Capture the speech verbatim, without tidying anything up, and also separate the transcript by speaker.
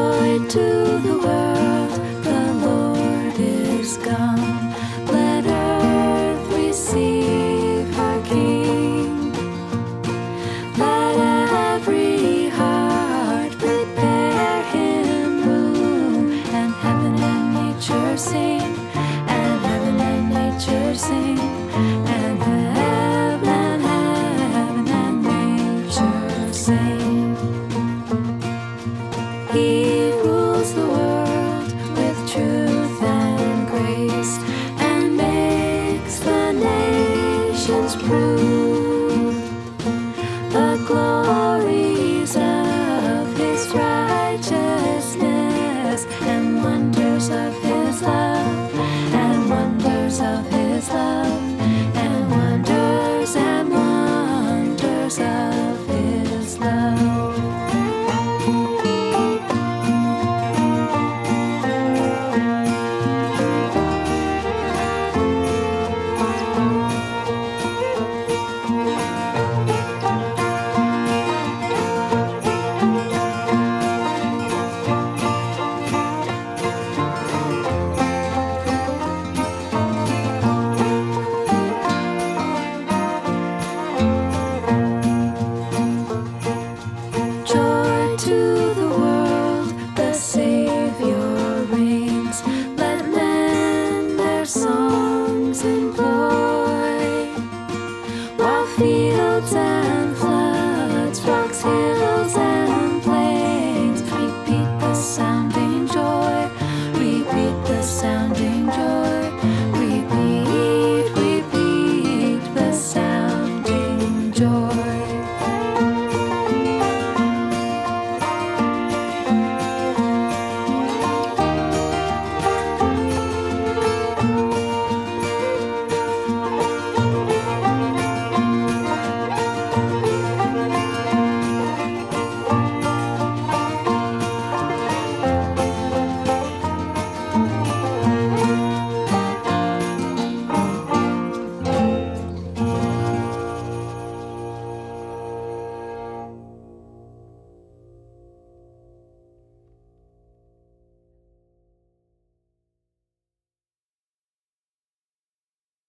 Speaker 1: joy to the world, the Lord is come. Let earth receive her King. Let every heart prepare him room, and heaven and nature sing, and heaven and nature sing, and heaven, heaven and nature sing. He rules the world with truth and grace, and makes the nations prove the glories of his righteousness and wonders of